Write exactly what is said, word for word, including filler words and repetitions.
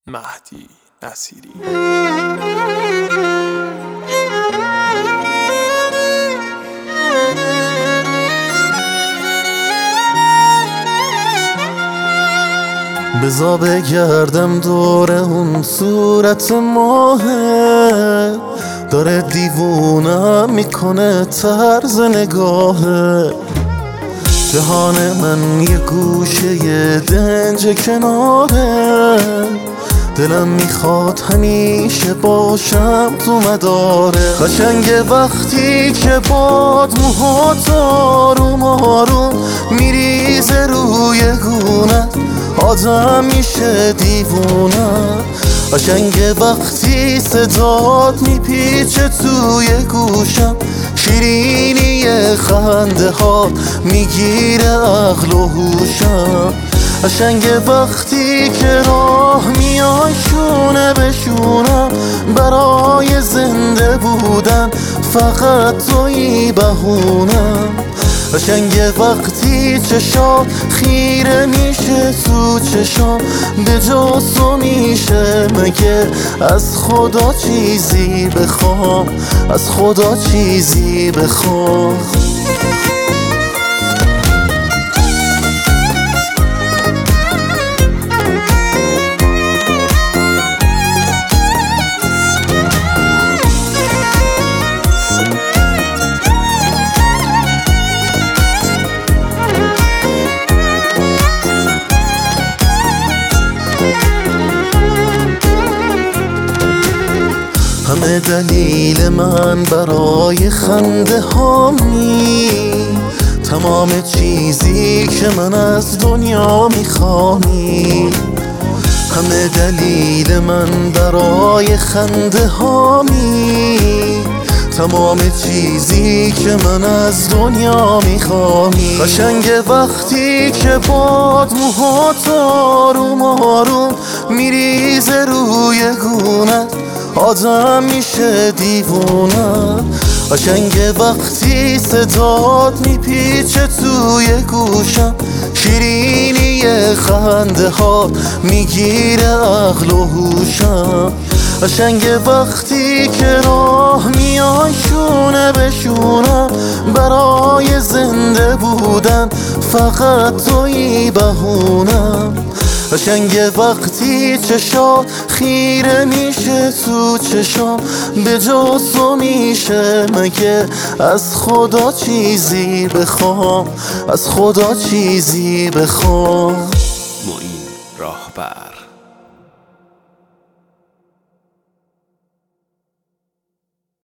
مهدی نصیری. بزا بگردم دور اون صورت ماهه، داره دیوونم میکنه طرز نگاهه. جهان من یه گوشه یه دنج کناره، دلم میخواد همیشه باشم تو مداره. قشنگه وقتی که باد موهات آروم آروم میریزه روی گونت، آدم میشه دیوونه. قشنگه وقتی صدات میپیچه توی گوشم، شیرینی خنده ها میگیره عقل و هوشم. قشنگه وقتی که راه میای شونه به شونم، برای زنده بودن فقط تویی بهونم. قشنگه وقتی چشات خیره میشه تو چشام، به جز تو میشه مگه از خدا چیزی بخوام، از خدا چیزی بخوام. همه دلیل من برای خنده هامی، تمام چیزی که من از دنیا میخوامی. همه دلیل من برای خنده هامی، تمام چیزی که من از دنیا میخوامی. قشنگه وقتی که باد موهات آروم آروم میریزه روی گونت، آدم میشه دیوونه. قشنگه وقتی صدات میپیچه توی گوشم، شیرینی خنده ها میگیره عقل و هوشم. قشنگه وقتی که راه میای شونه به شونم، برای زنده بودن فقط تویی بهونم. قشنگه وقتی چشات خیره میشه تو چشام، به جز تو میشه مگه از خدا چیزی بخوام، از خدا چیزی بخوام. معین راهبر.